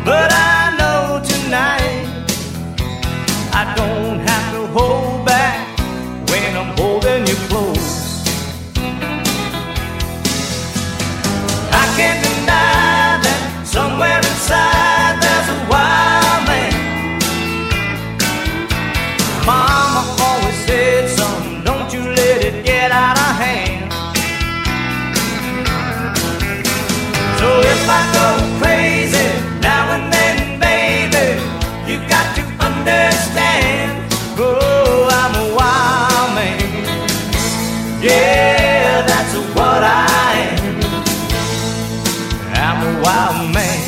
But I know tonight I don't have to hold back when I'm holding you close. I can't deny that somewhere inside there's a wild man. Mama always said, son, don't you let it get out of hand. So if I go crazy now and then, baby, you got to understand. Oh, I'm a wild man. Yeah, that's what I am. I'm a wild man.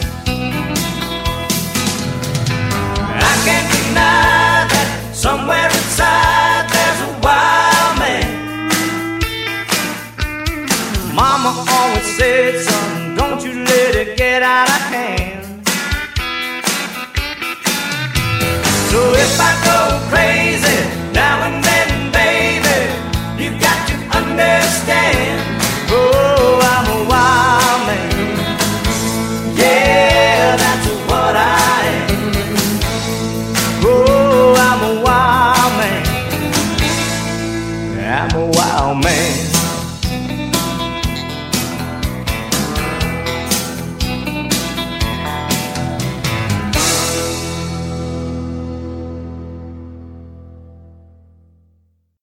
I can't deny that somewhere inside there's a wild man. Mama always said, son, don't you let it get out of hand. So if I go crazy now and then, baby, you got to understand. Oh, I'm a wild man. Yeah, that's what I am. Oh, I'm a wild man. I'm a wild man.